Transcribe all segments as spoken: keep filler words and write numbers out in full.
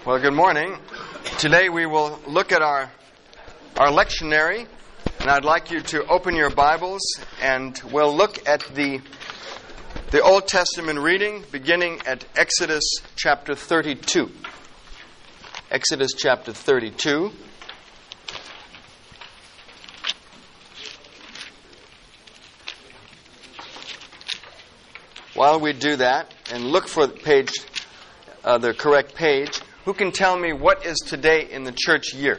Well, good morning. Today we will look at our our lectionary, and I'd like you to open your Bibles, and we'll look at the the Old Testament reading beginning at Exodus chapter thirty-two. Exodus chapter thirty-two. While we do that and look for the page, uh, the correct page, who can tell me what is today in the church year?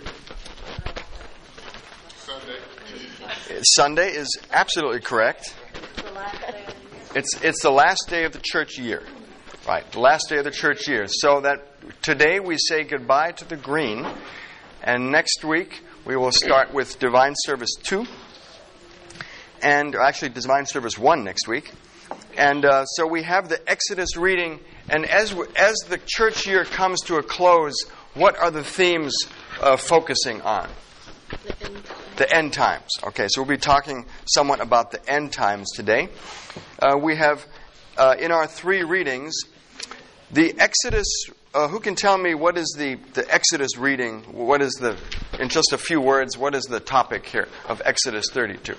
Sunday. Sunday is absolutely correct. It's it's the last day of the church year. Right, the last day of the church year. So that today we say goodbye to the green, and next week we will start with Divine Service two, and or actually Divine Service one next week. And uh, so we have the Exodus reading, and as as the church year comes to a close, what are the themes uh, focusing on? The end, the end times. Okay, so we'll be talking somewhat about the end times today. Uh, we have, uh, in our three readings, the Exodus. Uh, who can tell me what is the, the Exodus reading? What is the, in just a few words, what is the topic here of Exodus thirty-two?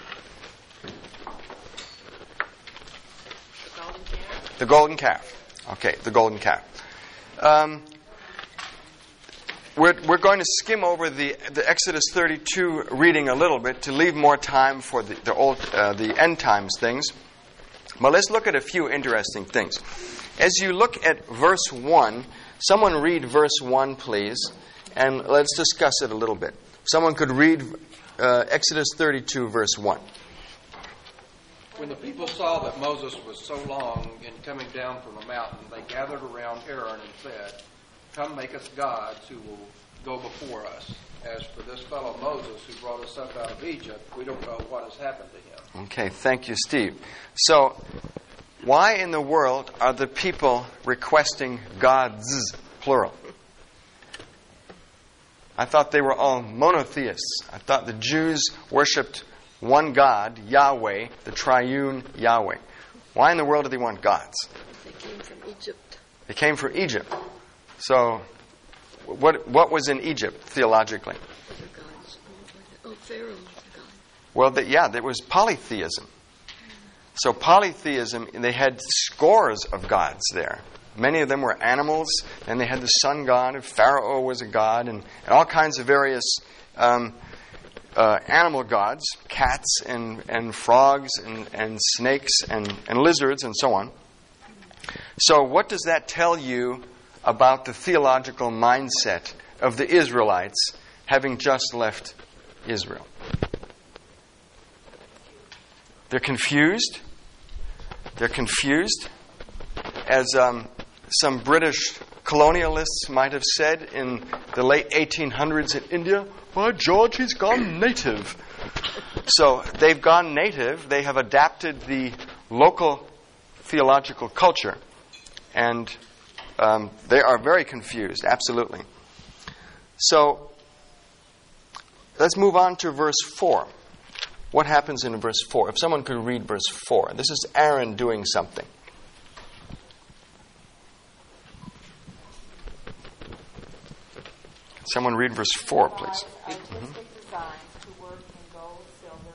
The golden calf. Okay, the golden calf. Um, we're we're going to skim over the the Exodus thirty-two reading a little bit to leave more time for the the old uh, the end times things. But let's look at a few interesting things. As you look at verse one, someone read verse one, please, and let's discuss it a little bit. Someone could read uh, Exodus thirty-two, verse one. When the people saw that Moses was so long in coming down from the mountain, they gathered around Aaron and said, "Come, make us gods who will go before us. As for this fellow Moses who brought us up out of Egypt, we don't know what has happened to him." Okay, thank you, Steve. So, why in the world are the people requesting gods, plural? I thought they were all monotheists. I thought the Jews worshipped one God, Yahweh, the triune Yahweh. Why in the world do they want gods? They came from Egypt. They came from Egypt. So, what what was in Egypt theologically? Other gods. Oh, Pharaoh was a god. Well, the, yeah, there was polytheism. So polytheism, they had scores of gods there. Many of them were animals, and they had the sun god, and Pharaoh was a god, and, and all kinds of various um, uh, animal gods, cats and, and frogs and, and snakes and, and lizards and so on. So what does that tell you about the theological mindset of the Israelites having just left Israel? They're confused. They're confused. As um, some British colonialists might have said in the late eighteen hundreds in India, "By George, he's gone native." So they've gone native. They have adapted the local theological culture. And um, they are very confused, absolutely. So let's move on to verse four. What happens in verse four? If someone could read verse four. This is Aaron doing something. Someone read verse four, please. Artistic designs to work in gold, silver,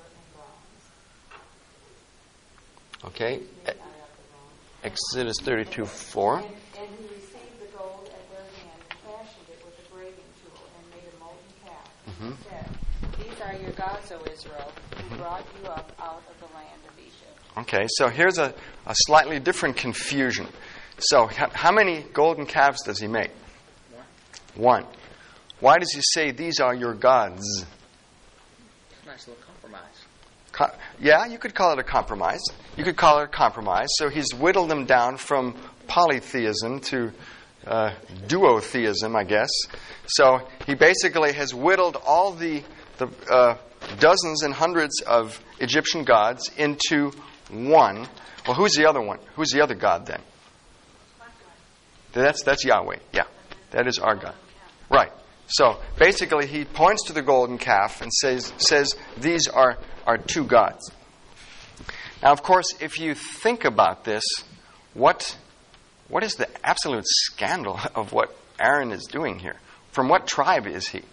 and bronze. Okay. Exodus thirty-two, four. And, and he received the gold at their hand and fashioned it with a graving tool and made a molten calf. Mm-hmm. He said, "These are your gods, O Israel, who brought you up out of the land of Egypt." Okay, so here's a, a slightly different confusion. So h- how many golden calves does he make? One. Why does he say, "These are your gods"? Nice little compromise. Co- yeah, you could call it a compromise. You could call it a compromise. So he's whittled them down from polytheism to uh, duotheism, I guess. So he basically has whittled all the, the uh, dozens and hundreds of Egyptian gods into one. Well, who's the other one? Who's the other god then? That's that's Yahweh. Yeah, that is our God. Right. So basically, he points to the golden calf and says, says these are, are two gods. Now, of course, if you think about this, what what is the absolute scandal of what Aaron is doing here. From what tribe is he?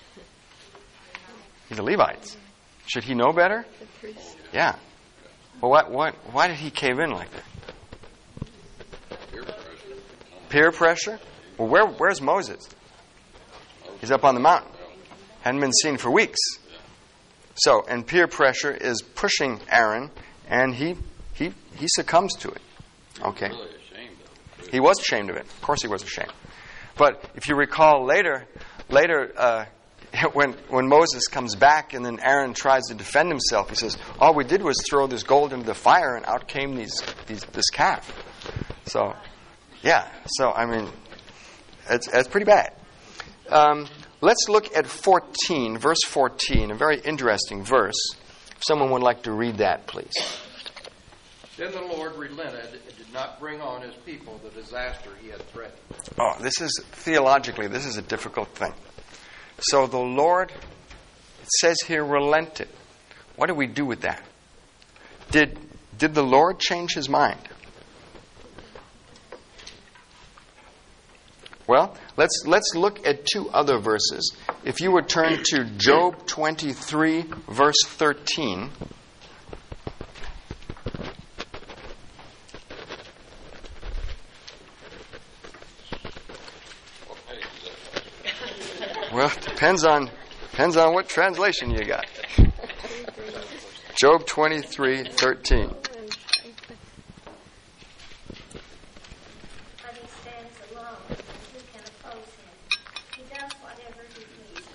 He's a Levite. Should he know better? The priest. Yeah. Well, what, what, why did he cave in like that? Peer pressure. Peer pressure? Well, where, where's Moses? He's up on the mountain. Hadn't been seen for weeks. So, and peer pressure is pushing Aaron, and he he he succumbs to it. Okay. Really ashamed of it. He was ashamed of it. Of course he was ashamed. But if you recall later, later uh, when when Moses comes back and then Aaron tries to defend himself, he says, all we did was throw this gold into the fire and out came these, these this calf. So, yeah. So, I mean, it's, it's pretty bad. Um, let's look at fourteen, verse fourteen, a very interesting verse. If someone would like to read that, please. Then the Lord relented and did not bring on his people the disaster he had threatened. Oh, this is, theologically, this is a difficult thing. So the Lord, it says here, relented. What do we do with that? Did, did the Lord change his mind? Well, let's let's look at two other verses. If you would turn to Job twenty-three, verse thirteen. What page is that? Well, depends on depends on what translation you got. Job twenty-three, thirteen. But he stands alone, and who can oppose him? He does whatever he pleases.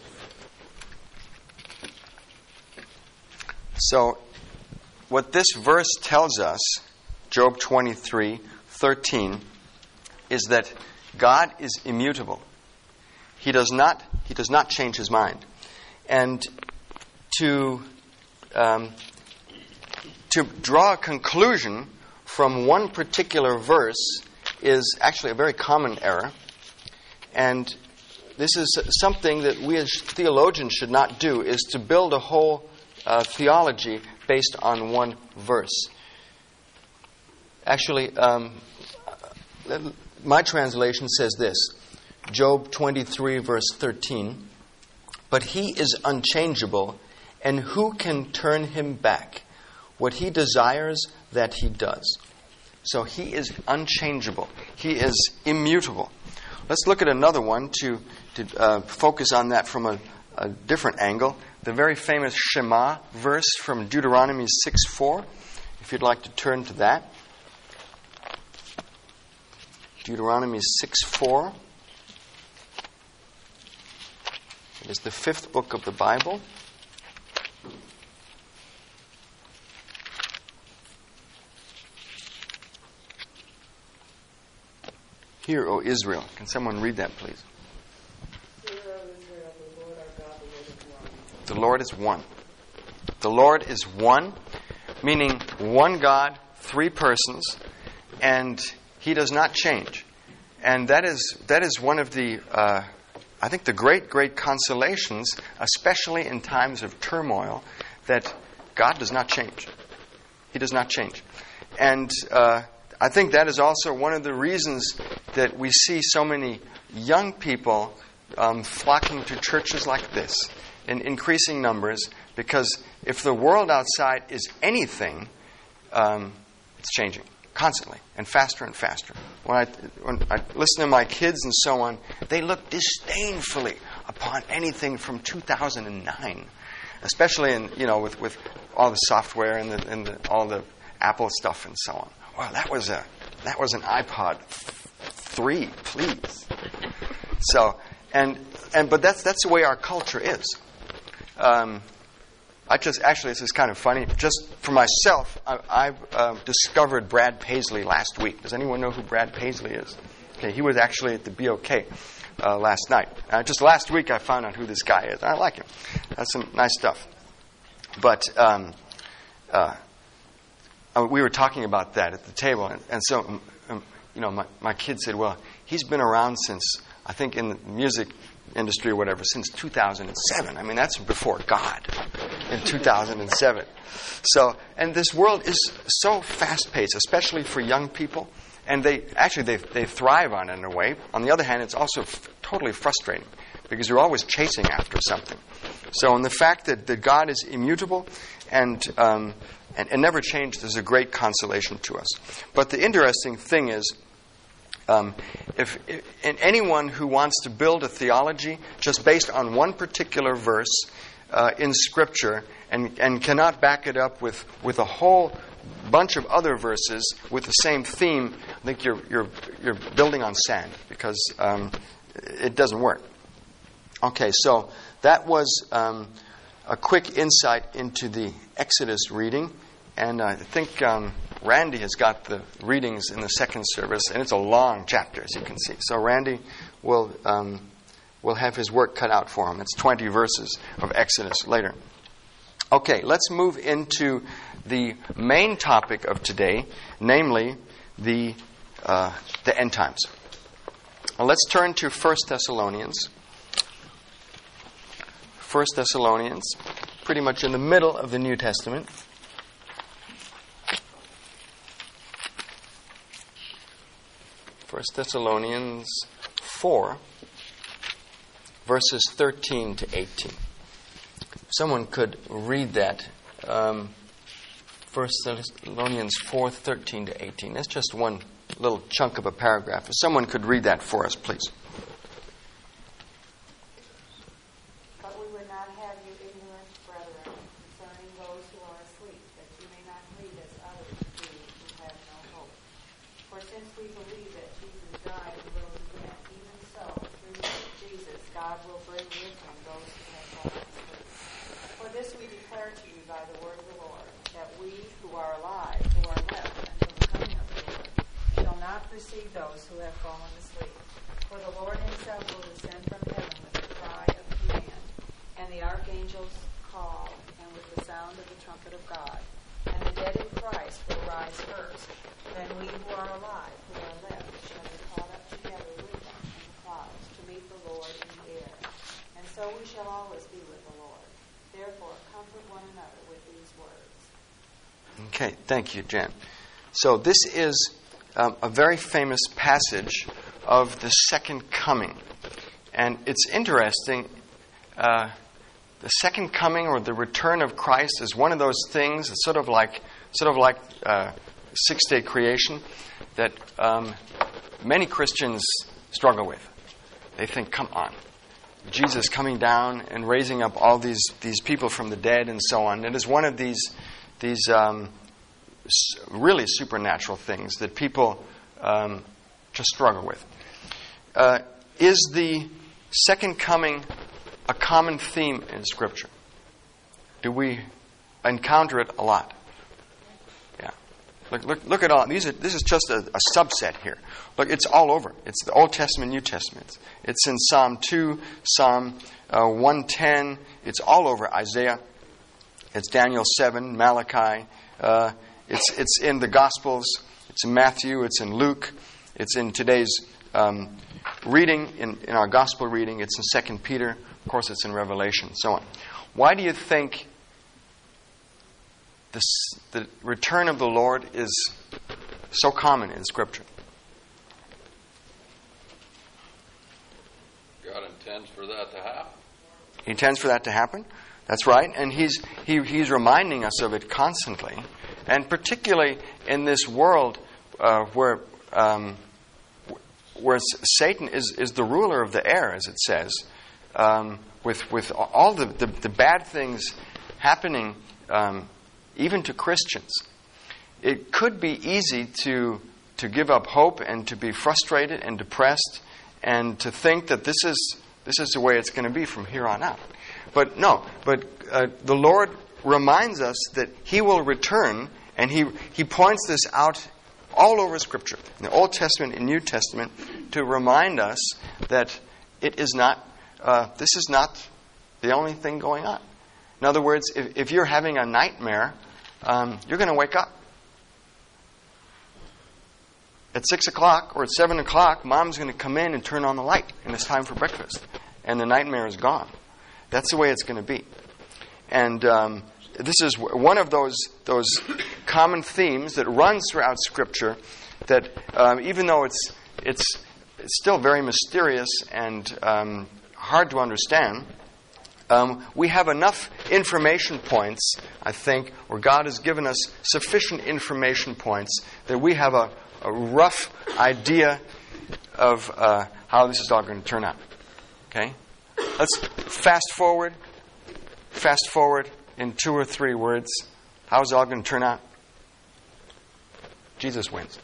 So, what this verse tells us, Job twenty-three, thirteen, is that God is immutable. He does not he does not change his mind. And to um, to draw a conclusion from one particular verse is actually a very common error. And this is something that we as theologians should not do, is to build a whole uh, theology based on one verse. Actually, um, my translation says this, Job twenty-three, verse thirteen, but he is unchangeable, and who can turn him back? What he desires, that he does. So he is unchangeable. He is immutable. Let's look at another one to, to uh, focus on that from a, a different angle. The very famous Shema verse from Deuteronomy six four. If you'd like to turn to that. Deuteronomy six four. It is the fifth book of the Bible. Hear, O Israel. Can someone read that, please? The Lord is one. The Lord is one, meaning one God, three persons, and he does not change. And that is that is one of the, uh, I think, the great, great consolations, especially in times of turmoil, that God does not change. He does not change. And uh, I think that is also one of the reasons that we see so many young people um, flocking to churches like this in increasing numbers, because if the world outside is anything, um, it's changing constantly and faster and faster. When I, when I listen to my kids and so on, they look disdainfully upon anything from two thousand nine, especially in, you know, with, with all the software and, the, and the, all the Apple stuff and so on. Well, that was a that was an iPod three, please. So, and and but that's that's the way our culture is. Um, I just actually this is kind of funny. Just for myself, I, I've uh, discovered Brad Paisley last week. Does anyone know who Brad Paisley is? Okay, he was actually at the B O K uh, last night. Uh, just last week, I found out who this guy is. I like him. That's some nice stuff. But um, uh, we were talking about that at the table, and, and so um, you know, my, my kid said, "Well, he's been around since, I think, in the music industry or whatever, since two thousand seven. I mean, that's before God in two thousand seven. So, and this world is so fast-paced, especially for young people. and they actually they they thrive on it in a way. On the other hand, it's also f- totally frustrating because you're always chasing after something. So, in the fact that, that God is immutable and, um, and and never changed is a great consolation to us. But the interesting thing is, um, if, if and anyone who wants to build a theology just based on one particular verse uh, in Scripture and and cannot back it up with with a whole bunch of other verses with the same theme, I think you're you're you're building on sand because um, it doesn't work. Okay, so that was um, a quick insight into the Exodus reading, and I think um, Randy has got the readings in the second service, and it's a long chapter, as you can see. So Randy will um, will have his work cut out for him. It's twenty verses of Exodus later. Okay, let's move into the main topic of today, namely the uh, the end times. Now let's turn to First Thessalonians. First Thessalonians, pretty much in the middle of the New Testament. First Thessalonians four, verses thirteen to eighteen. Someone could read that. Um, First Thessalonians four, thirteen to eighteen. That's just one little chunk of a paragraph. If someone could read that for us, please. But we would not have you ignorant, brethren, concerning those who are asleep, that you may not grieve as others do who have no hope. For since we believe that Jesus died and rose again, even so, through Jesus, God will bring with him those who have fallen asleep. For this we declare to you by the word of the Lord, that we who are alive, who are left until the coming of the Lord, shall not precede those who have fallen asleep. For the Lord himself will descend from heaven with the cry of command, and the archangels call, and with the sound of the trumpet of God. And the dead in Christ will rise first. Then we who are alive, who are left, shall be caught up together with them in the clouds to meet the Lord in the air. And so we shall always be with the Lord. Therefore, comfort one another with these words. Okay, thank you, Jen. So this is um, a very famous passage of the second coming. And it's interesting, uh, the second coming or the return of Christ is one of those things, it's sort of like sort of like uh, six-day creation that um, many Christians struggle with. They think, come on, Jesus coming down and raising up all these, these people from the dead and so on. It is one of these these um, really supernatural things that people um, just struggle with. Uh, is the second coming a common theme in Scripture? Do we encounter it a lot? Yeah. Look, look, look at all these. Are, this is just a, a subset here. Look, it's all over. It's the Old Testament, New Testament. It's in Psalm two, Psalm uh, one ten. It's all over Isaiah. It's Daniel seven, Malachi. Uh, it's it's in the Gospels. It's in Matthew. It's in Luke. It's in today's um, reading, in, in our Gospel reading. It's in Second Peter. Of course, it's in Revelation, so on. Why do you think this, the return of the Lord is so common in Scripture? God intends for that to happen. He intends for that to happen. That's right. And he's he, he's reminding us of it constantly. And particularly in this world uh, where um, where Satan is, is the ruler of the air, as it says, um, with with all the, the, the bad things happening um, even to Christians. It could be easy to to give up hope and to be frustrated and depressed and to think that this is this is the way it's going to be from here on out. But no, but uh, the Lord reminds us that He will return, and He He points this out all over Scripture, in the Old Testament and New Testament, to remind us that it is not, uh, this is not the only thing going on. In other words, if, if you're having a nightmare, um, you're going to wake up. At six o'clock or at seven o'clock, Mom's going to come in and turn on the light, and it's time for breakfast, and the nightmare is gone. That's the way it's going to be. And um, this is one of those those common themes that runs throughout Scripture that um, even though it's it's it's still very mysterious and um, hard to understand, um, we have enough information points, I think, or God has given us sufficient information points that we have a, a rough idea of uh, how this is all going to turn out. Okay? Let's fast forward. Fast forward in two or three words. How's it all going to turn out? Jesus wins.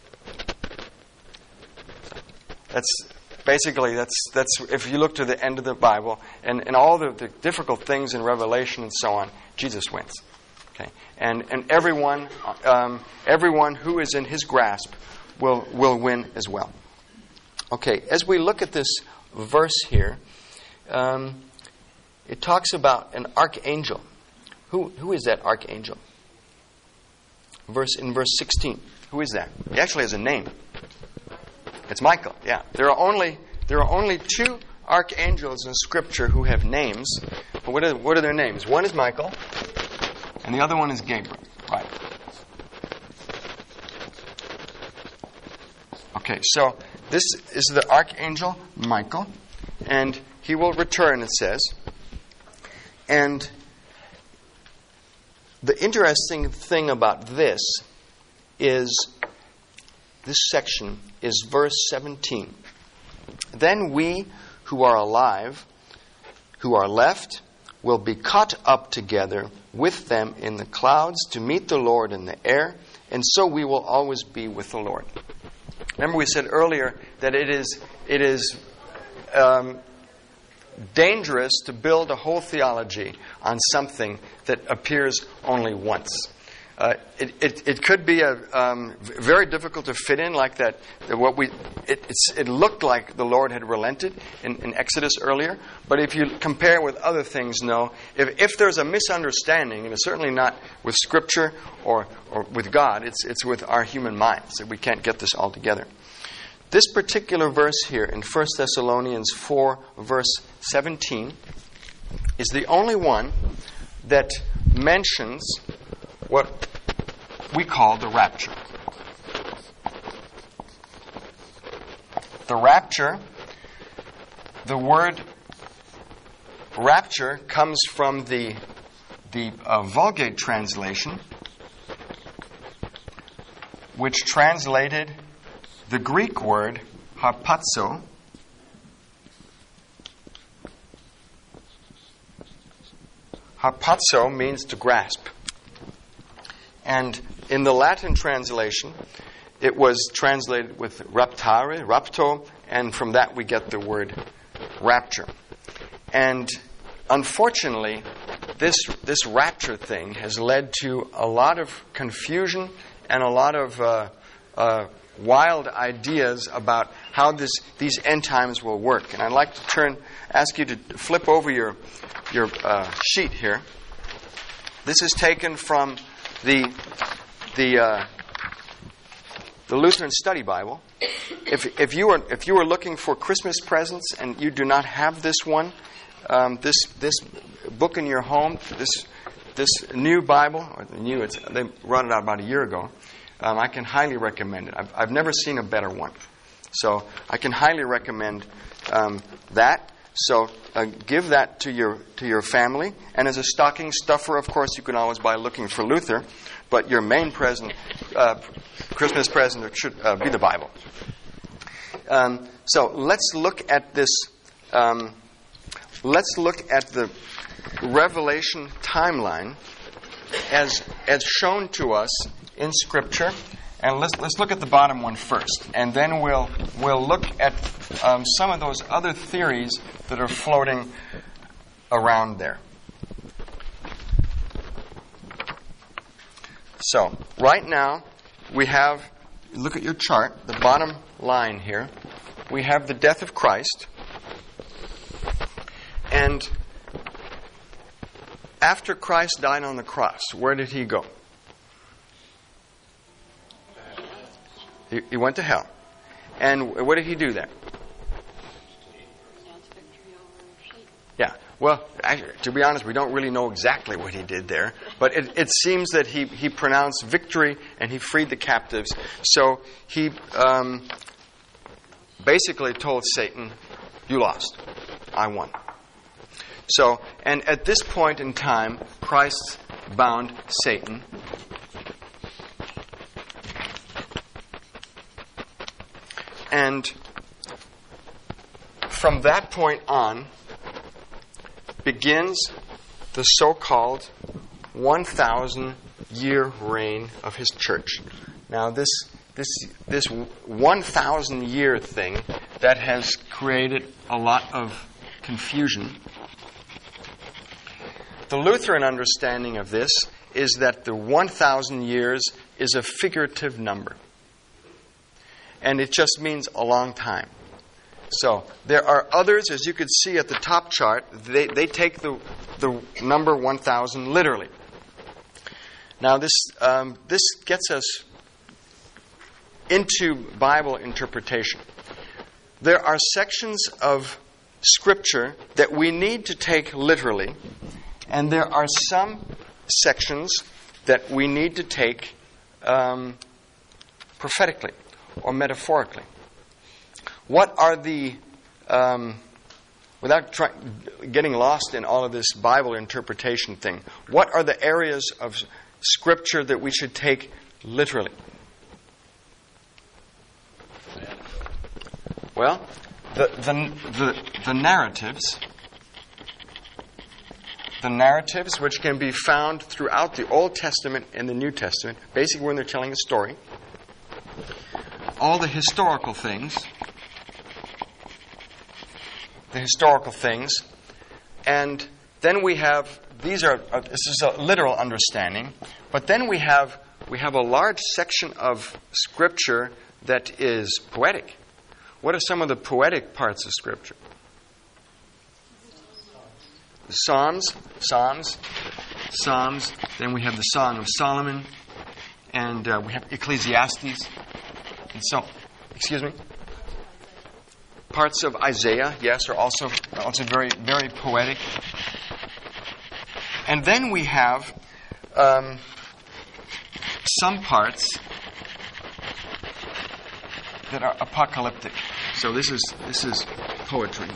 That's basically, that's that's if you look to the end of the Bible and, and all the, the difficult things in Revelation and so on, Jesus wins. Okay, and and everyone um, everyone who is in His grasp will will win as well. Okay, as we look at this verse here, um, it talks about an archangel. Who who is that archangel? Verse in verse sixteen. Who is that? He actually has a name. It's Michael. Yeah, there are only there are only two archangels in Scripture who have names. But what are what are their names? One is Michael, and the other one is Gabriel. Right. Okay, so this is the archangel Michael, and he will return. It says, and the interesting thing about this is this section is verse seventeen. Then we who are alive, who are left, will be caught up together with them in the clouds to meet the Lord in the air, and so we will always be with the Lord. Remember we said earlier that it is it is um, dangerous to build a whole theology on something that appears only once. Uh, it, it it could be a um, very difficult to fit in, like that. What we it it's, it looked like the Lord had relented in, in Exodus earlier, but if you compare with other things, no. If if there's a misunderstanding, and it's certainly not with Scripture or or with God, it's it's with our human minds that we can't get this all together. This particular verse here in First Thessalonians four, verse seventeen, is the only one that mentions what we call the rapture. The rapture, the word rapture comes from the the uh, Vulgate translation, which translated the Greek word harpazo, harpazo means to grasp. And in the Latin translation, it was translated with raptare, rapto, and from that we get the word rapture. And unfortunately, this this rapture thing has led to a lot of confusion and a lot of uh, uh, wild ideas about how this these end times will work. And I'd like to turn, ask you to flip over your your uh, sheet here. This is taken from the the uh, the Lutheran Study Bible. If if you are if you are looking for Christmas presents and you do not have this one, um, this this book in your home, this this new Bible, or the new, it's, they brought it out about a year ago. Um, I can highly recommend it. I've I've never seen a better one, so I can highly recommend um, that. So uh, give that to your to your family. And as a stocking stuffer, of course, you can always buy Looking for Luther. But your main present, uh, Christmas present, should uh, be the Bible. Um, so let's look at this. Um, let's look at the Revelation timeline as as shown to us in Scripture. And let's let's look at the bottom one first, and then we'll we'll look at um, some of those other theories that are floating around there. So right now we have, look at your chart, the bottom line here. We have the death of Christ, and after Christ died on the cross, where did he go? He, he went to hell. And what did he do there? Yeah. Well, actually, to be honest, we don't really know exactly what he did there. But it, it seems that he, he pronounced victory and he freed the captives. So he um, basically told Satan, you lost. I won. So, and at this point in time, Christ bound Satan. And from that point on begins the so-called one thousand year reign of his church. Now, this this this one thousand year thing that has created a lot of confusion. The Lutheran understanding of this is that the one thousand years is a figurative number. And it just means a long time. So there are others, as you could see at the top chart, they, they take the, the number one thousand literally. Now this, um, this gets us into Bible interpretation. There are sections of Scripture that we need to take literally, and there are some sections that we need to take um, prophetically or metaphorically. What are the, um, without try, getting lost in all of this Bible interpretation thing, what are the areas of Scripture that we should take literally? Well, the the the, the narratives, the narratives which can be found throughout the Old Testament and the New Testament, basically when they're telling a story, all the historical things, the historical things, and then we have, these are, uh, this is a literal understanding, but then we have, we have a large section of Scripture that is poetic. What are some of the poetic parts of Scripture? The Psalms, Psalms, Psalms, then we have the Song of Solomon, and uh, we have Ecclesiastes, and so, excuse me? Parts of Isaiah, yes, are also also very very poetic. And then we have um, some parts that are apocalyptic. So this is this is poetry.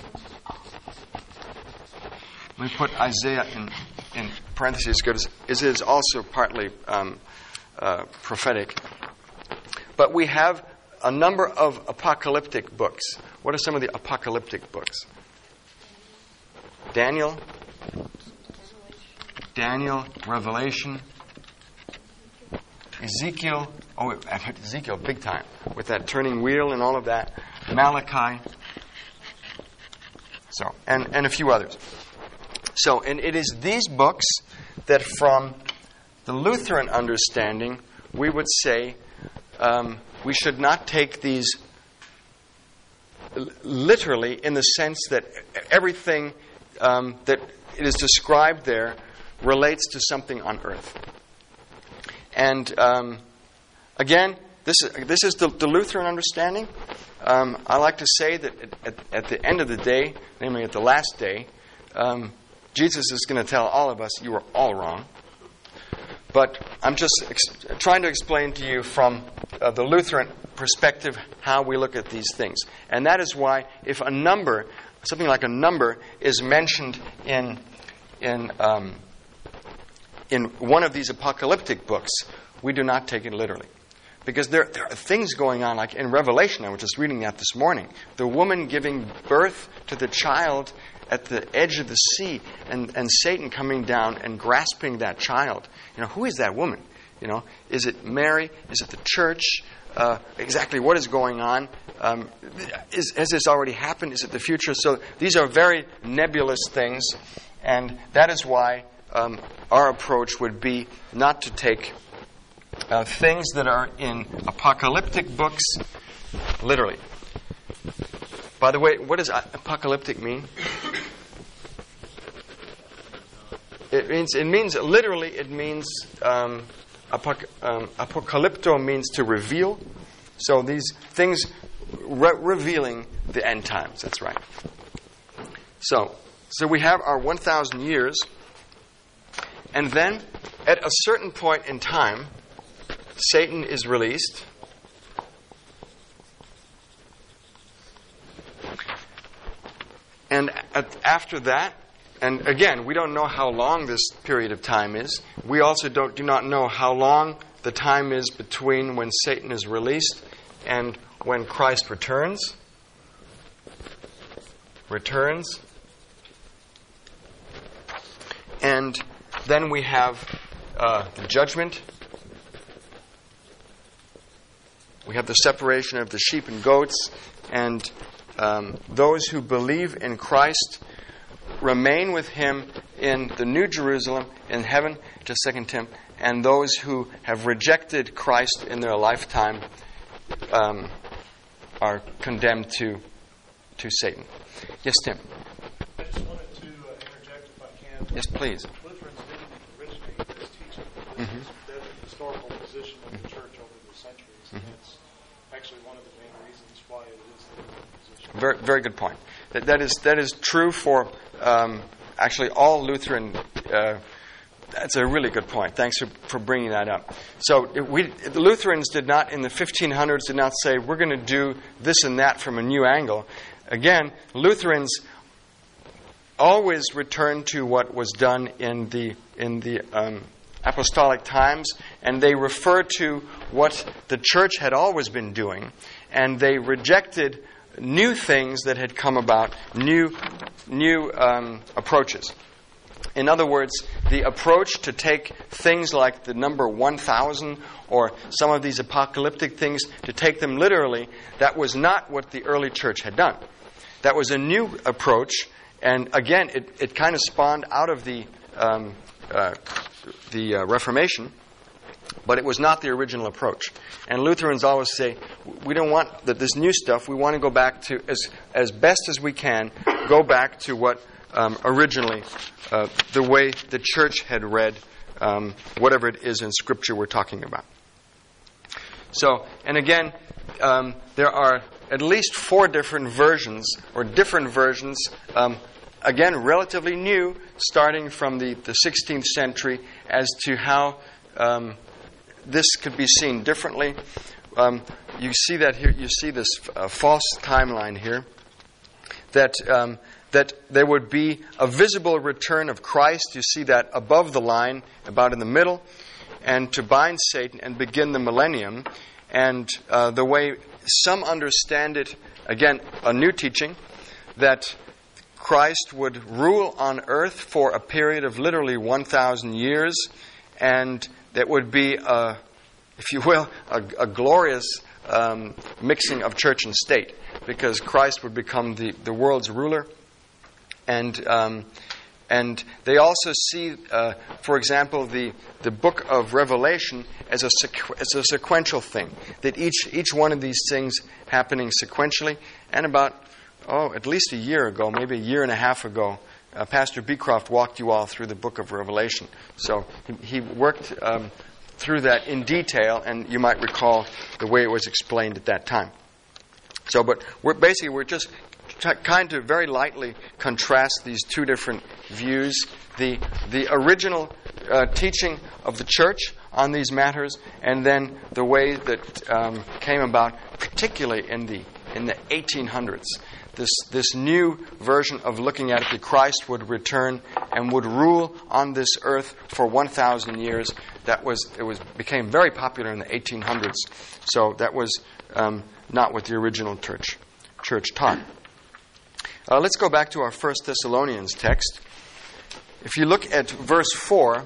We put Isaiah in in parentheses because it is also partly um, uh, prophetic. But we have a number of apocalyptic books. What are some of the apocalyptic books? Daniel, Daniel, Revelation, Ezekiel. Oh, Ezekiel, big time, with that turning wheel and all of that. Malachi. So, and, and a few others. So, and it is these books that, from the Lutheran understanding, we would say um, we should not take these literally in the sense that everything um, that it is described there relates to something on earth. And um, again, this is, this is the, the Lutheran understanding. Um, I like to say that at, at the end of the day, namely at the last day, um, Jesus is going to tell all of us, you were all wrong. But I'm just ex- trying to explain to you from uh, the Lutheran perspective how we look at these things. And that is why if a number, something like a number, is mentioned in in um, in one of these apocalyptic books, we do not take it literally. Because there, there are things going on, like in Revelation, I was just reading that this morning. The woman giving birth to the child at the edge of the sea, and, and Satan coming down and grasping that child. You know, who is that woman? You know, is it Mary? Is it the church? Uh, exactly what is going on? Um, is, has this already happened? Is it the future? So these are very nebulous things, and that is why um, our approach would be not to take uh, things that are in apocalyptic books literally. By the way, what does apocalyptic mean? It means, it means literally, it means, um, apoc- um, apocalypto means to reveal. So these things re- revealing the end times, that's right. So, So we have our one thousand years, and then at a certain point in time, Satan is released. And at, after that, and again, we don't know how long this period of time is. We also don't do not know how long the time is between when Satan is released and when Christ returns. Returns. And then we have uh, the judgment. We have the separation of the sheep and goats. And um, those who believe in Christ remain with Him in the New Jerusalem, in heaven, to Second Tim. And those who have rejected Christ in their lifetime um, are condemned to, to Satan. Yes, Tim? I just wanted to uh, interject, if I can. Yes, please. Lutherans didn't originate this teaching. This Mm-hmm. is the historical position of the church over the centuries. And it's actually one of the main reasons why it is the position. Very, very good point. That, that is that is true for um, actually all Lutheran. Uh, that's a really good point. Thanks for, for bringing that up. So it, we the Lutherans did not in the fifteen hundreds did not say we're going to do this and that from a new angle. Again, Lutherans always return to what was done in the in the um, apostolic times, and they refer to what the church had always been doing, and they rejected new things that had come about, new new um, approaches. In other words, the approach to take things like the number one thousand or some of these apocalyptic things, to take them literally, that was not what the early church had done. That was a new approach, and again, it, it kind of spawned out of the um, uh, the uh, Reformation, but it was not the original approach. And Lutherans always say, we don't want that this new stuff. We want to go back to, as as best as we can, go back to what um, originally, uh, the way the church had read um, whatever it is in Scripture we're talking about. So, and again, um, there are at least four different versions, or different versions, um, again, relatively new, starting from the, the sixteenth century, as to how um, this could be seen differently. Um, you see that here. You see this uh, false timeline here. That um, that there would be a visible return of Christ. You see that above the line, about in the middle, and to bind Satan and begin the millennium. And uh, the way some understand it, again, a new teaching, that Christ would rule on earth for a period of literally one thousand years, and that would be, a, if you will, a, a glorious um, mixing of church and state, because Christ would become the, the world's ruler. And um, and they also see, uh, for example, the, the book of Revelation as a sequ- as a sequential thing, that each each one of these things happening sequentially. And about oh, at least a year ago, maybe a year and a half ago, uh, Pastor Beecroft walked you all through the book of Revelation. So he, he worked um, through that in detail, and you might recall the way it was explained at that time. So, but we're basically we're just t- kind of very lightly contrast these two different views: the the original uh, teaching of the church on these matters, and then the way that um, came about, particularly in the in the eighteen hundreds. This this new version of looking at it, that Christ would return and would rule on this earth for one thousand years. That was it was became very popular in the eighteen hundreds. So that was um, not what the original church church taught. Uh, let's go back to our First Thessalonians text. If you look at verse four,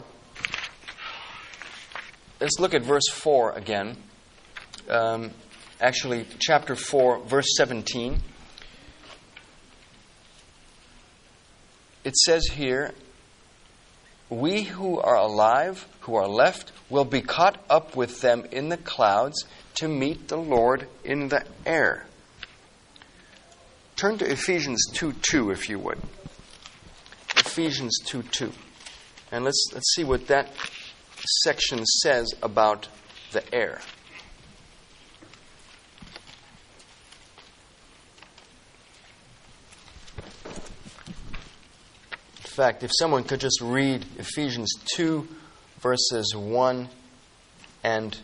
let's look at verse four again. Um, actually, chapter four, verse seventeen. It says here, "We who are alive, who are left, will be caught up with them in the clouds to meet the Lord in the air." Turn to Ephesians two two, if you would. Ephesians two two. And let's let's see what that section says about the air. fact, if someone could just read Ephesians two, verses one and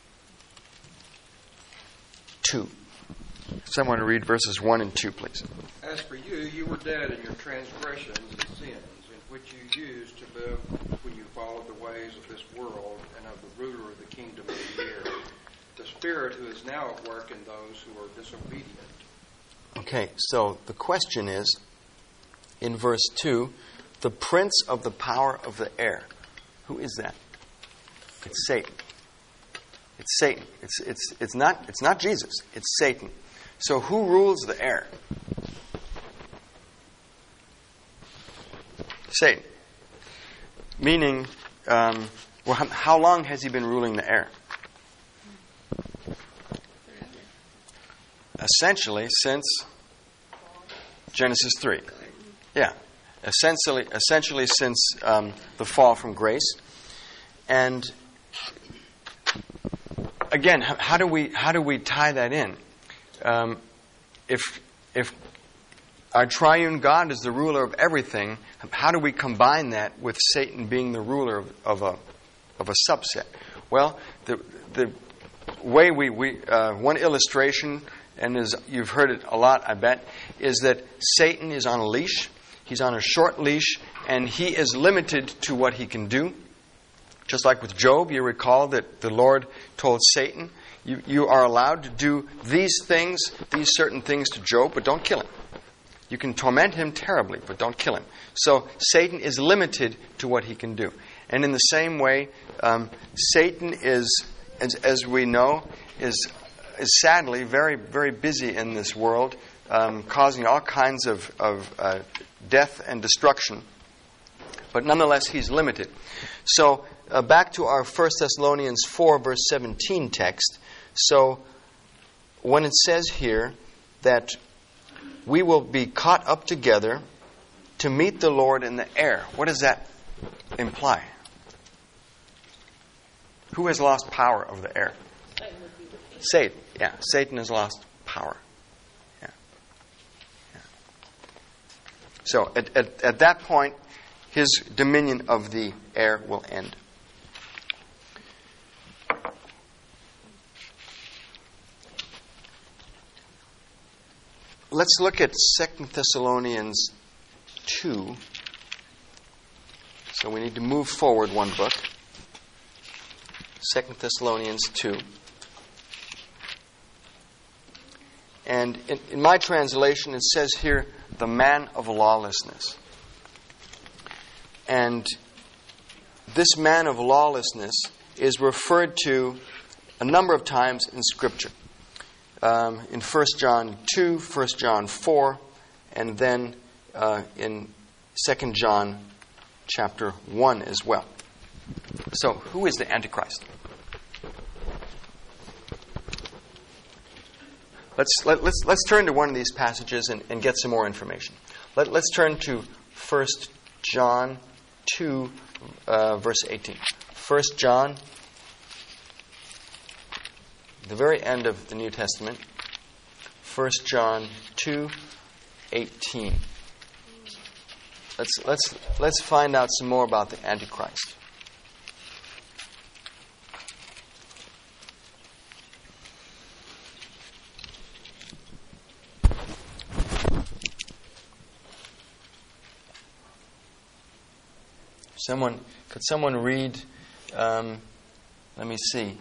two. Someone read verses one and two, please. As for you, you were dead in your transgressions and sins, in which you used to live when you followed the ways of this world and of the ruler of the kingdom of the air, the Spirit who is now at work in those who are disobedient. Okay, so the question is, in verse two, the prince of the power of the air. Who is that? It's Satan. It's Satan. It's it's it's not it's not Jesus. It's Satan. So who rules the air? Satan. Meaning, um, well, how long has he been ruling the air? Essentially, since Genesis three. Yeah. Essentially, essentially since um, the fall from grace. And again, how do we how do we tie that in? Um, if if our triune God is the ruler of everything, how do we combine that with Satan being the ruler of, of a of a subset? Well, the the way we we uh, one illustration, and is you've heard it a lot, I bet, is that Satan is on a leash. He's on a short leash, and he is limited to what he can do. Just like with Job, you recall that the Lord told Satan, you, you are allowed to do these things, these certain things to Job, but don't kill him. You can torment him terribly, but don't kill him. So Satan is limited to what he can do. And in the same way, um, Satan is, as, as we know, is, is sadly very, very busy in this world, um, causing all kinds of, of uh, death and destruction. But nonetheless, he's limited. So uh, back to our First Thessalonians four, verse seventeen text. So when it says here that we will be caught up together to meet the Lord in the air, what does that imply? Who has lost power over the air? Satan. Yeah, Satan has lost power. Yeah. Yeah. So at, at, at that point, his dominion of the air will end. Let's look at Second Thessalonians two. So we need to move forward one book. Second Thessalonians two. And in, in my translation, it says here, the man of lawlessness. And this man of lawlessness is referred to a number of times in Scripture. Um, in First John two, First John four, and then uh, in Second John chapter one as well. So, who is the Antichrist? Let's let, let's let's turn to one of these passages and, and get some more information. Let, let's turn to First John two, uh, verse eighteen. First John, the very end of the New Testament. First John two, eighteen. Let's let's let's find out some more about the Antichrist. Someone, could someone read, um, let me see,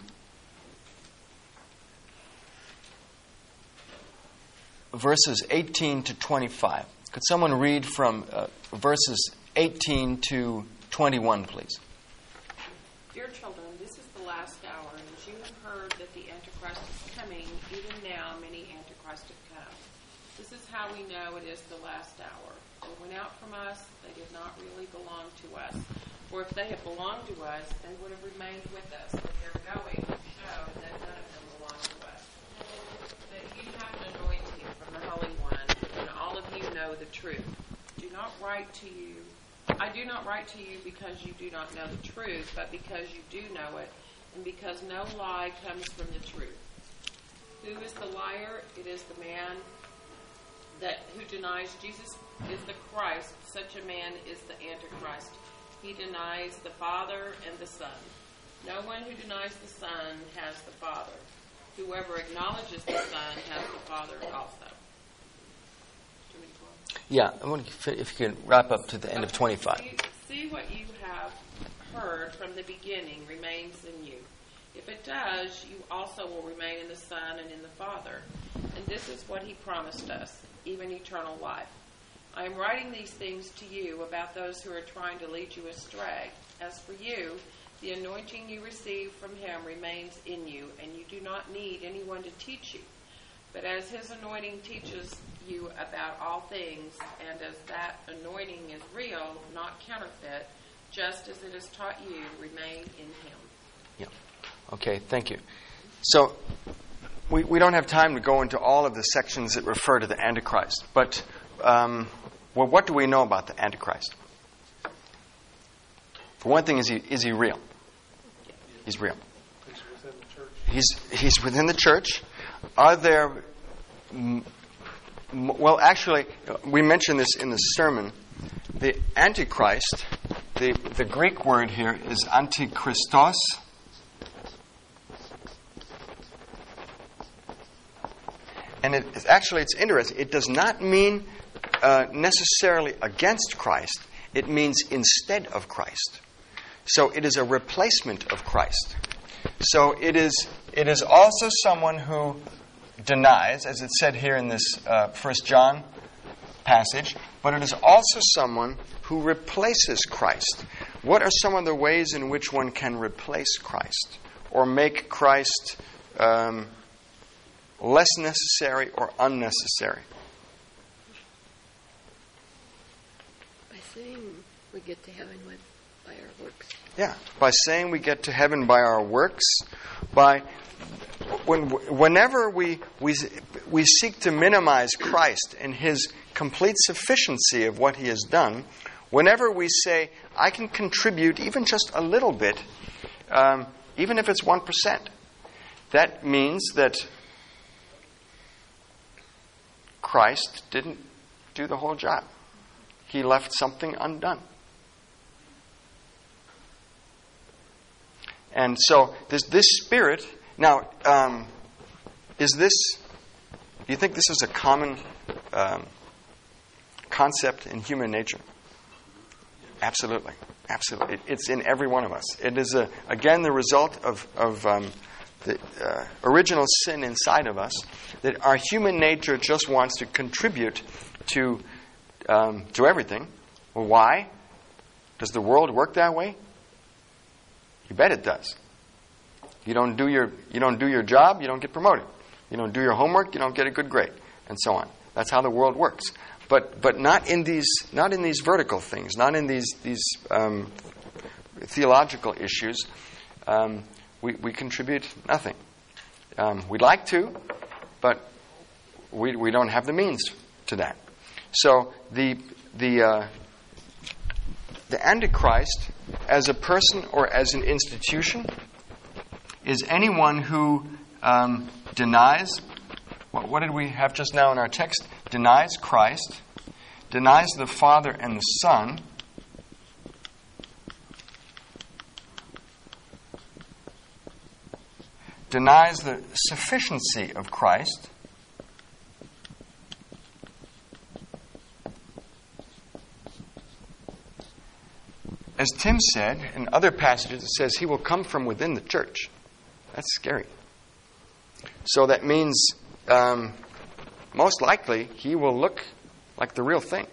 verses eighteen to twenty-five. Could someone read from uh, verses eighteen to twenty-one, please? Dear children, this is the last hour, and as you have heard that the Antichrist is coming, even now many Antichrists have come. This is how we know it is the last hour. They went out from us, they did not really belong to us. For if they had belonged to us, they would have remained with us. But their going would show that none of them belong to us. But you have an anointing from the Holy One, and all of you know the truth. Do not write to you, I do not write to you because you do not know the truth, but because you do know it, and because no lie comes from the truth. Who is the liar? It is the man that who denies Jesus is the Christ, such a man is the Antichrist. He denies the Father and the Son. No one who denies the Son has the Father. Whoever acknowledges the Son has the Father also. Do you want me to go on? Yeah, I wonder if you could wrap up to the end of twenty-five. See, see what you have heard from the beginning remains in you. If it does, you also will remain in the Son and in the Father. And this is what he promised us, even eternal life. I am writing these things to you about those who are trying to lead you astray. As for you, the anointing you received from him remains in you, and you do not need anyone to teach you. But as his anointing teaches you about all things, and as that anointing is real, not counterfeit, just as it has taught you, remain in him. Yeah. Okay, thank you. So, we, we don't have time to go into all of the sections that refer to the Antichrist. But, um, well, what do we know about the Antichrist? For one thing, is he is he real? He's real. He's within the church. He's he's within the church. Are there... M- well, actually, we mentioned this in the sermon. The Antichrist, the, the Greek word here is antichristos. And it, it's actually, it's interesting. It does not mean uh, necessarily against Christ. It means instead of Christ. So it is a replacement of Christ. So it is it is also someone who denies, as it said here in this uh, First John passage, but it is also someone who replaces Christ. What are some of the ways in which one can replace Christ or make Christ um, less necessary or unnecessary? By saying we get to heaven with by our works. Yeah, by saying we get to heaven by our works, by when whenever we we we seek to minimize Christ and his complete sufficiency of what he has done, whenever we say I can contribute even just a little bit, um, even if it's one percent, that means that Christ didn't do the whole job. He left something undone. And so this this spirit, now, um, is this, do you think this is a common um, concept in human nature? Absolutely. Absolutely. It, it's in every one of us. It is, a, again, the result of, of um, the uh, original sin inside of us, that our human nature just wants to contribute to um, to everything. Well, why? Does the world work that way? You bet it does. You don't do your you don't do your job, you don't get promoted. You don't do your homework, you don't get a good grade, and so on. That's how the world works. But but not in these not in these vertical things, not in these these um, theological issues. Um, we we contribute nothing. Um, we'd like to, but we we don't have the means to that. So the the uh, the Antichrist, as a person or as an institution, is anyone who um, denies, what, what did we have just now in our text? Denies Christ, denies the Father and the Son, denies the sufficiency of Christ, as Tim said in other passages, it says he will come from within the church. That's scary. So that means um, most likely he will look like the real thing.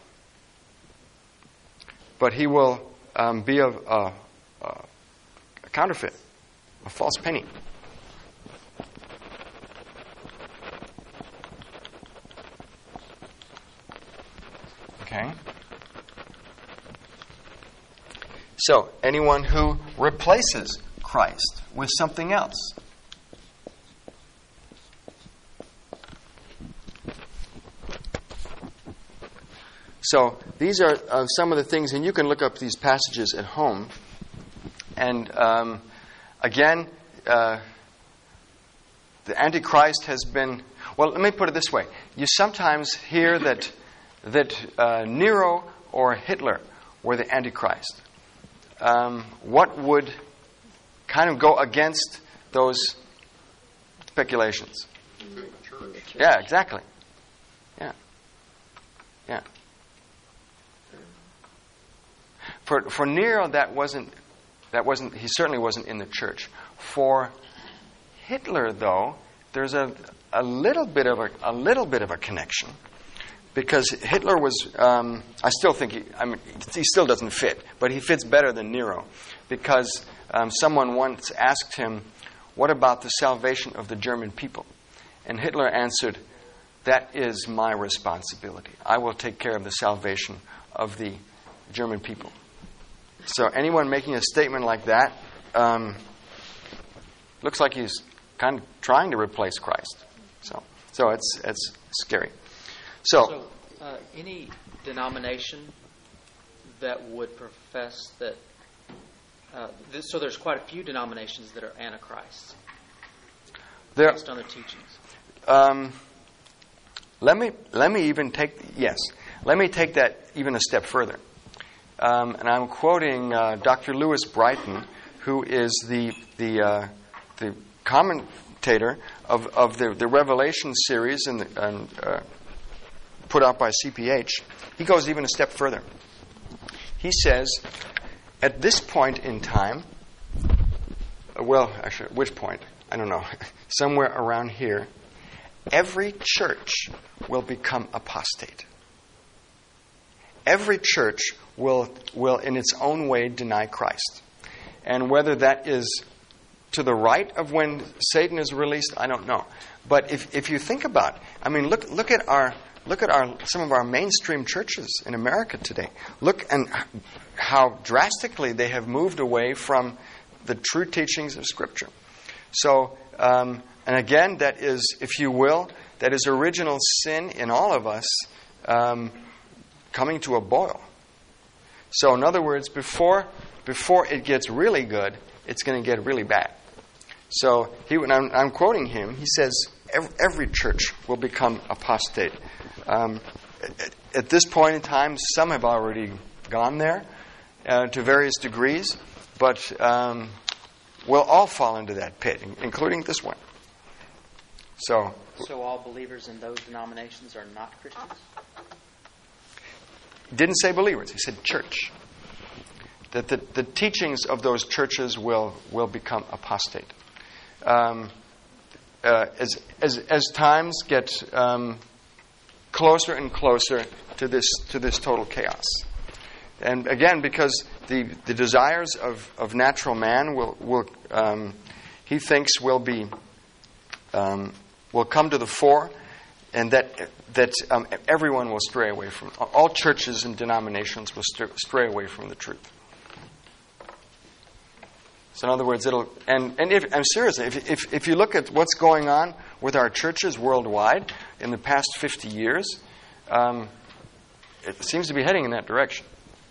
But he will um, be a, a, a counterfeit, a false penny. Okay? So, anyone who replaces Christ with something else. So, these are uh, some of the things, and you can look up these passages at home. And um, again, uh, the Antichrist has been, Well, let me put it this way. You sometimes hear that that uh, Nero or Hitler were the Antichrist. Um, what would kind of go against those speculations? In the, in the church. Yeah, exactly. Yeah. Yeah. For for Nero, that wasn't that wasn't he certainly wasn't in the church. For Hitler, though, there's a a little bit of a a little bit of a connection, because Hitler was. Um, I still think he. I mean, he still doesn't fit, but he fits better than Nero, because um, someone once asked him, "What about the salvation of the German people?" And Hitler answered, "That is my responsibility. I will take care of the salvation of the German people." So anyone making a statement like that um, looks like he's kind of trying to replace Christ. So, so it's it's scary. So, So, uh, any denomination that would profess that, uh, this, so there's quite a few denominations that are antichrists there. based on their teachings. Um, let me let me even take yes. Let me take that even a step further. Um, and I'm quoting uh, Doctor Lewis Brighton, who is the the uh, the commentator of of the, the Revelation series and, the, and uh, put out by C P H. He goes even a step further. He says, at this point in time, uh, well, actually, at which point? I don't know. Somewhere around here, every church will become apostate. Every church will, will in its own way, deny Christ. And whether that is to the right of when Satan is released, I don't know. But if, if you think about it, I mean, look look at our look at our some of our mainstream churches in America today. Look and how drastically they have moved away from the true teachings of Scripture. So, um, and again, that is, if you will, that is original sin in all of us. Um, coming to a boil. So in other words, before before it gets really good, it's going to get really bad. So he, when I'm, I'm quoting him, he says every, every church will become apostate. Um, at, at this point in time, some have already gone there uh, to various degrees, but um, we'll all fall into that pit, including this one. So, So all believers in those denominations are not Christians? Didn't say believers, he said church. That the, the teachings of those churches will will become apostate. Um, uh, as, as as times get um, closer and closer to this to this total chaos. And again, because the, the desires of, of natural man will will um, he thinks will be um, will come to the fore, and that that um, everyone will stray away from, all churches and denominations will st- stray away from the truth. So in other words, it'll, and, and if, I'm serious, if, if, if you look at what's going on with our churches worldwide in the past fifty years, um, it seems to be heading in that direction.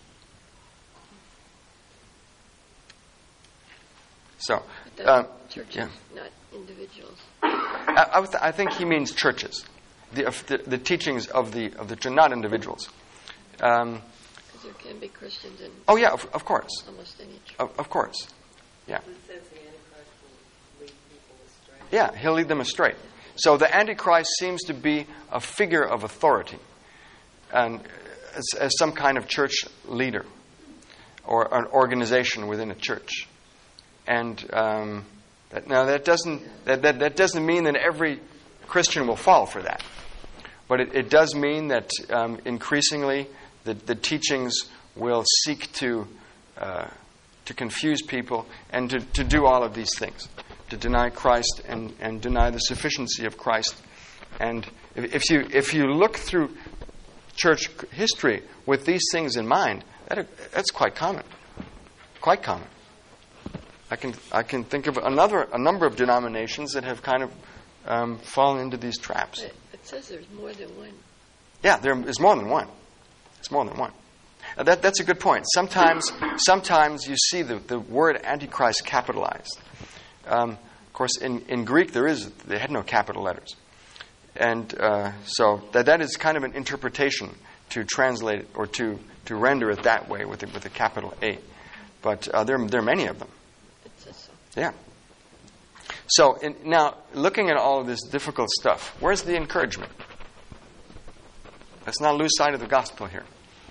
So, But um, churches, yeah. not individuals. I, I, th- I think he means churches. The, of the, the teachings of the of the not individuals. Um, Because there can be Christians in oh yeah, of, of course, almost any church. of, of course, yeah, It says the Antichrist will lead people astray. yeah. He'll lead them astray. So the Antichrist seems to be a figure of authority, and as, as some kind of church leader or an organization within a church. And um, that, now that doesn't that, that that doesn't mean that every Christian will fall for that. But it, it does mean that um, increasingly the, the teachings will seek to uh, to confuse people and to, to do all of these things, to deny Christ and, and deny the sufficiency of Christ. And if, if you if you look through church history with these things in mind, that, that's quite common, quite common. I can I can think of another a number of denominations that have kind of um, fallen into these traps. It, it says there's more than one. Yeah, there is more than one. It's more than one. Uh, that that's a good point. Sometimes sometimes you see the, the word Antichrist capitalized. Um, of course, in, in Greek there is they had no capital letters, and uh, so that that is kind of an interpretation to translate it or to, to render it that way with a, with a capital A. But uh, there there are many of them. Yeah. So in, now, looking at all of this difficult stuff, where's the encouragement? Let's not lose sight of the gospel here.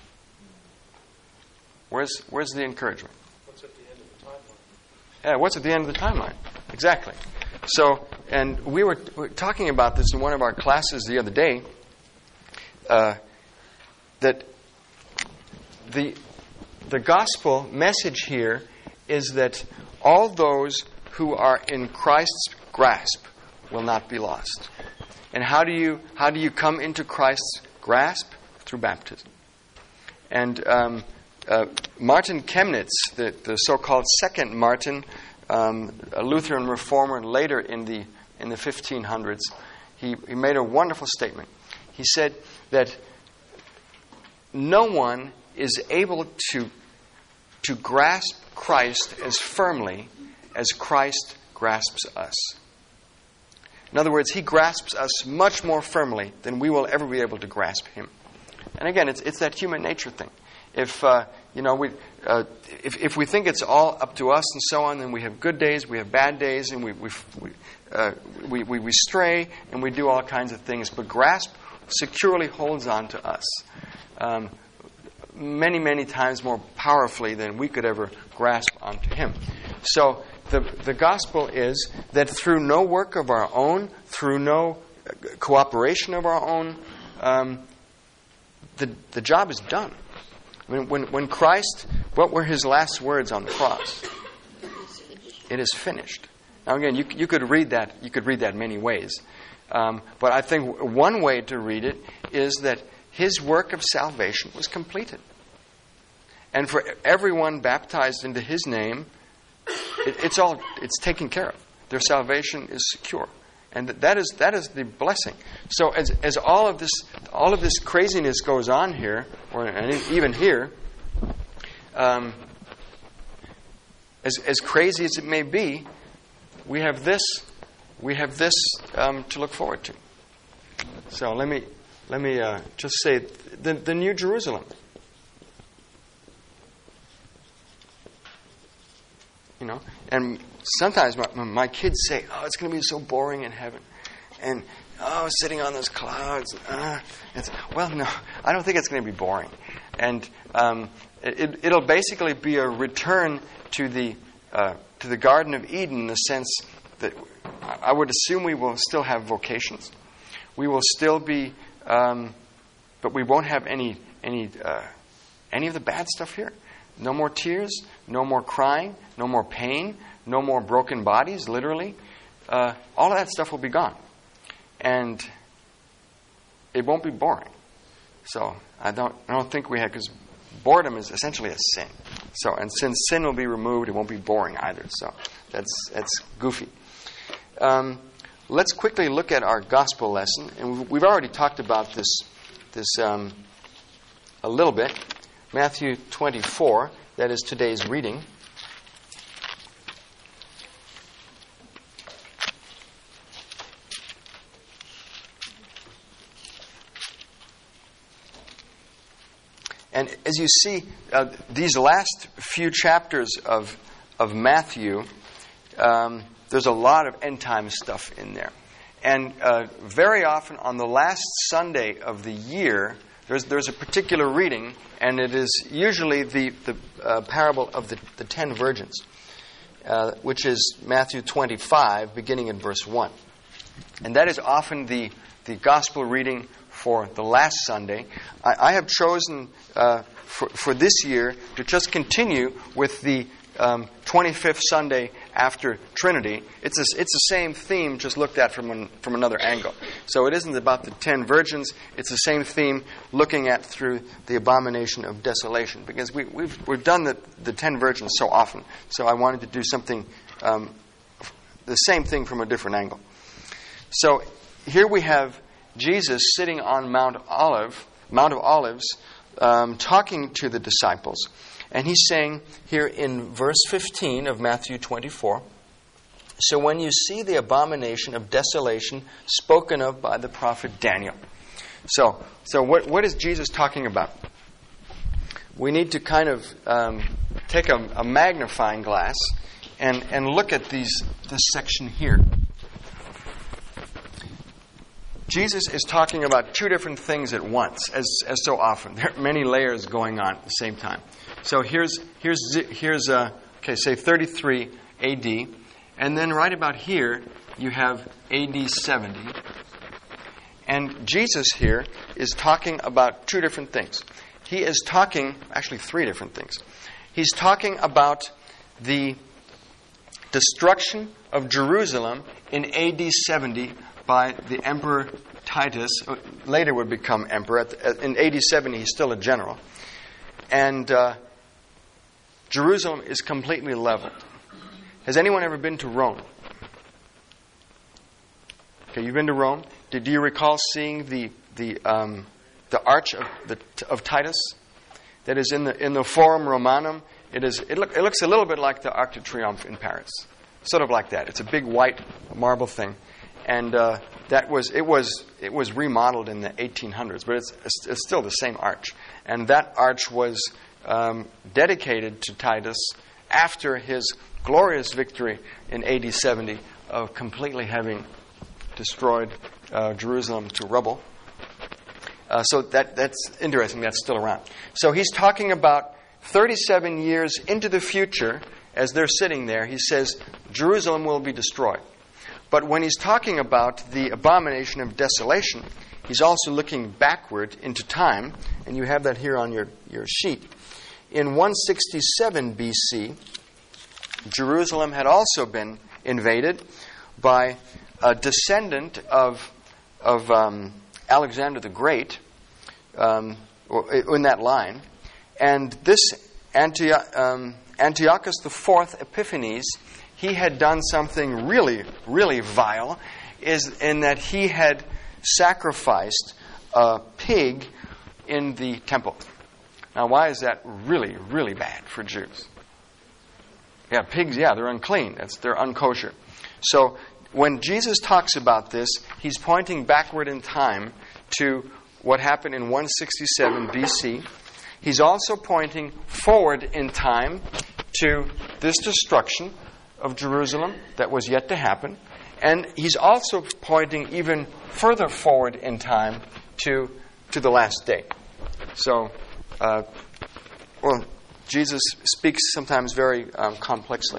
Where's where's the encouragement? What's at the end of the timeline? Yeah, what's at the end of the timeline? Exactly. So, and we were, we were talking about this in one of our classes the other day, uh, that the the gospel message here is that all those who are in Christ's grasp will not be lost. And how do you how do you come into Christ's grasp? Through baptism. And um, uh, Martin Chemnitz, the, the so-called Second Martin, um, a Lutheran reformer later in the in the fifteen hundreds, he, he made a wonderful statement. He said that no one is able to to grasp Christ as firmly as Christ grasps us. In other words, he grasps us much more firmly than we will ever be able to grasp him. And again, it's it's that human nature thing. If uh, you know, we uh, if if we think it's all up to us and so on, then we have good days, we have bad days, and we we we, uh, we, we, we stray and we do all kinds of things. But grasp securely holds on to us. Um, many, many times more powerfully than we could ever grasp onto him. So the the gospel is that through no work of our own, through no cooperation of our own, um, the the job is done. I mean, when when Christ, what were his last words on the cross? It is finished. Now again, you you could read that you could read that many ways, um, but I think one way to read it is that his work of salvation was completed. And for everyone baptized into his name, it, it's all it's taken care of. Their salvation is secure. And that is that is the blessing. So as as all of this all of this craziness goes on here, or and even here, um, as as crazy as it may be, we have this we have this um, to look forward to. So let me let me uh, just say the the New Jerusalem. You know, and sometimes my, my kids say, "Oh, it's going to be so boring in heaven," and oh, sitting on those clouds. Uh, it's, well, no, I don't think it's going to be boring, and um, it, it'll basically be a return to the uh, to the Garden of Eden in the sense that I would assume we will still have vocations, we will still be, um, but we won't have any any uh, any of the bad stuff here. No more tears, no more crying, no more pain, no more broken bodies, literally. Uh, all of that stuff will be gone. And it won't be boring. So I don't I don't think we have, because boredom is essentially a sin. So, and since sin will be removed, it won't be boring either. So that's that's goofy. Um, let's quickly look at our gospel lesson. And we've already talked about this, this um, a little bit. Matthew twenty-four, that is today's reading. And as you see, uh, these last few chapters of of Matthew, um, there's a lot of end time stuff in there. And uh, very often on the last Sunday of the year, There's there's a particular reading, and it is usually the the uh, parable of the, the ten virgins, uh, which is Matthew twenty-five, beginning in verse one, and that is often the the gospel reading for the last Sunday. I, I have chosen uh, for for this year to just continue with the um, twenty-fifth Sunday after Trinity. It's a, it's the same theme, just looked at from an, from another angle. So it isn't about the ten virgins. It's the same theme, looking at through the abomination of desolation. Because we, we've we've done the the ten virgins so often. So I wanted to do something, um, the same thing from a different angle. So here we have Jesus sitting on Mount Olive, Mount of Olives, um, talking to the disciples. And he's saying here in verse fifteen of Matthew twenty-four, So when you see the abomination of desolation spoken of by the prophet Daniel. So, so what, what is Jesus talking about? We need to kind of um, take a, a magnifying glass and, and look at these this section here. Jesus is talking about two different things at once, as as so often. There are many layers going on at the same time. So here's here's here's uh, okay, say thirty-three A D, and then right about here you have A D seventy. And Jesus here is talking about two different things. He is talking, actually three different things. He's talking about the destruction of Jerusalem in A D seventy by the Emperor Titus. Later would become emperor. In A D seventy, he's still a general. And uh, Jerusalem is completely leveled. Has anyone ever been to Rome? Okay, you've been to Rome. Did you recall seeing the the um, the arch of the of Titus that is in the in the Forum Romanum? It is. It, look, it looks a little bit like the Arc de Triomphe in Paris, sort of like that. It's a big white marble thing, and uh, that was it was it was remodeled in the eighteen hundreds, but it's it's still the same arch. And that arch was um, dedicated to Titus after his glorious victory in A D seventy of completely having destroyed uh, Jerusalem to rubble. Uh, so that that's interesting. That's still around. So he's talking about thirty-seven years into the future, as they're sitting there, he says, Jerusalem will be destroyed. But when he's talking about the abomination of desolation, he's also looking backward into time, and you have that here on your, your sheet. In one sixty-seven B C, Jerusalem had also been invaded by a descendant of, of um, Alexander the Great, um, in that line. And this Antio- um, Antiochus the Fourth Epiphanes, he had done something really, really vile, is in that he had sacrificed a pig in the temple. Now, why is that really, really bad for Jews? Yeah, pigs, yeah, they're unclean. That's, they're unkosher. So when Jesus talks about this, he's pointing backward in time to what happened in one sixty-seven B C. He's also pointing forward in time to this destruction of Jerusalem that was yet to happen. And he's also pointing even further forward in time to, to the last day. So, uh, well, Jesus speaks sometimes very um, complexly.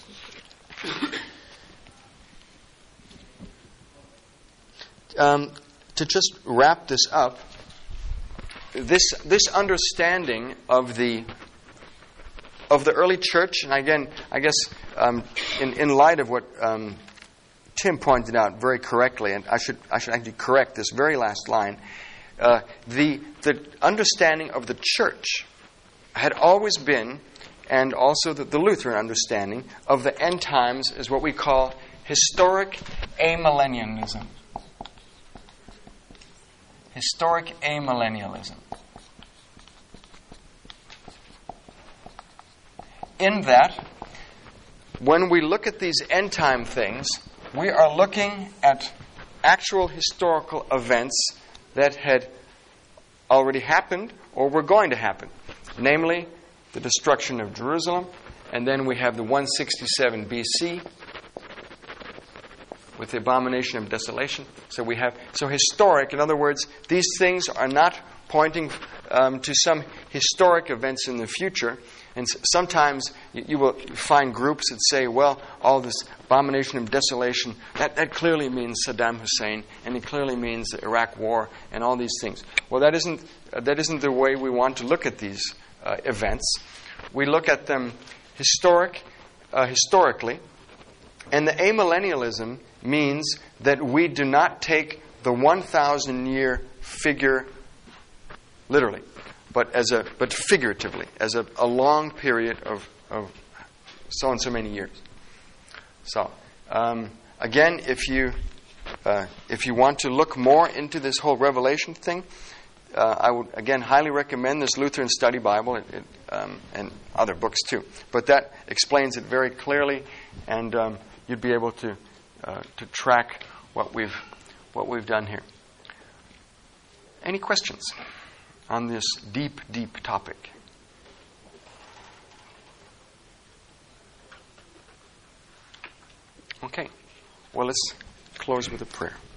Um, to just wrap this up, this this understanding of the of the early church, and again, I guess um, in in light of what um, Tim pointed out very correctly, and I should I should actually correct this very last line. Uh, the the understanding of the church had always been, and also the, the Lutheran understanding of the end times is what we call historic amillennialism. Historic amillennialism. In that, when we look at these end time things, we are looking at actual historical events that had already happened or were going to happen. Namely, the destruction of Jerusalem, and then we have the one sixty-seven B C with the abomination of desolation. So we have so historic. In other words, these things are not pointing um, to some historic events in the future. And sometimes you, you will find groups that say, "Well, all this abomination of desolation that, that clearly means Saddam Hussein, and it clearly means the Iraq War, and all these things." Well, that isn't uh, that isn't the way we want to look at these uh, events. We look at them historic, uh, historically, and the amillennialism means that we do not take the one thousand year figure literally, but as a but figuratively, as a, a long period of, of so and so many years. So um, again, if you uh, if you want to look more into this whole Revelation thing, uh, I would again highly recommend this Lutheran Study Bible it, it, um, and other books too. But that explains it very clearly, and um, you'd be able to uh, to track what we've what we've done here. Any questions on this deep, deep topic? Okay. Well, let's close with a prayer.